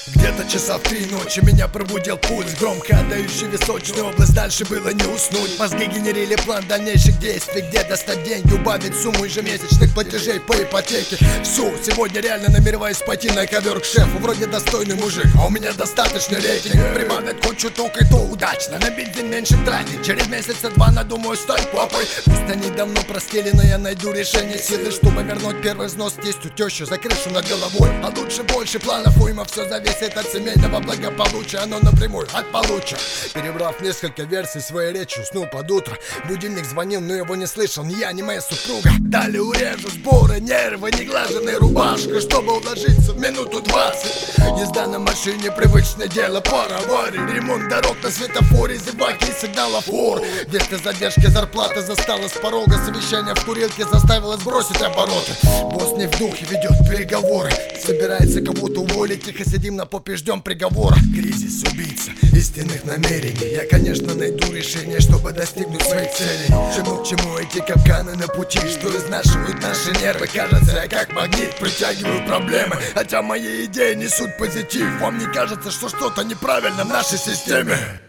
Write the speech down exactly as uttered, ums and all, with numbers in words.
Где-то часа в три ночи меня пробудил пульс, громко отдающий височную область, дальше было не уснуть. Мозги генерили план дальнейших действий, где достать деньги, убавить сумму ежемесячных платежей по ипотеке. Всю, сегодня реально намереваюсь пойти на ковер к шефу. Вроде достойный мужик, а у меня достаточный рейтинг. Прибавить кучу только и то удачно, на бензин меньше тратить. Через месяца два надумаю стать папой. Пусть они давно простили, но я найду решение силы, чтобы вернуть первый взнос тестю, тещу за крышу над головой. А лучше больше планов уйма, все зависит от семейного благополучия, оно напрямую от получа. Перебрав несколько версий своей речи, уснул под утро. Будильник звонил, но его не слышал ни я, ни моя супруга. Далее урежу сборы, нервы, неглаженная рубашка, чтобы уложиться в минуту двадцать. Езда на машине привычное дело, пара аварий, ремонт дорог на светофоре, зеваки и сигналофор. Вместо задержки зарплата застала с порога, совещание в курилке заставило сбросить обороты. Босс не в духе ведет переговоры, собирается кого-то уволить, тихо сидим на попе, ждем приговора. Кризис, убийца истинных намерений. Я, конечно, найду решение, чтобы достигнуть своих целей. Чему к чему эти капканы на пути, что изнашивают наши нервы. Кажется, я как магнит притягиваю проблемы, хотя мои идеи несут позитив. Вам не кажется, что что-то неправильно в нашей системе?